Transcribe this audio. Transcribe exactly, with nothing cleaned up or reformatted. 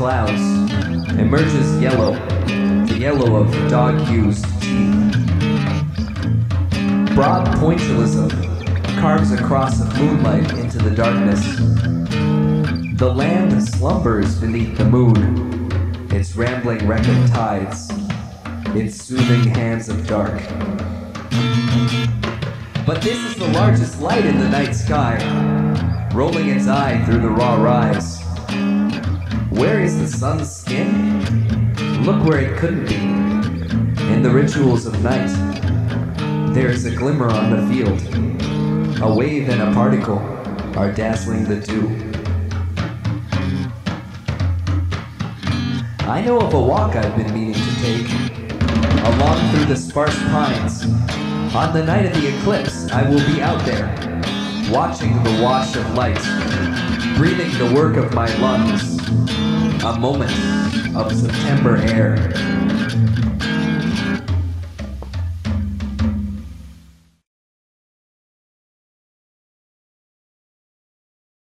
clouds, emerges yellow, the yellow of dog-used teeth. Broad pointillism carves across the moonlight into the darkness. The land slumbers beneath the moon, its rambling wreck of tides, its soothing hands of dark. But this is the largest light in the night sky, rolling its eye through the raw rise. Where is the sun's skin? Look where it couldn't be. In the rituals of night, there is a glimmer on the field. A wave and a particle are dazzling the dew. I know of a walk I've been meaning to take, along through the sparse pines. On the night of the eclipse, I will be out there, watching the wash of light, breathing the work of my lungs, a moment of September air.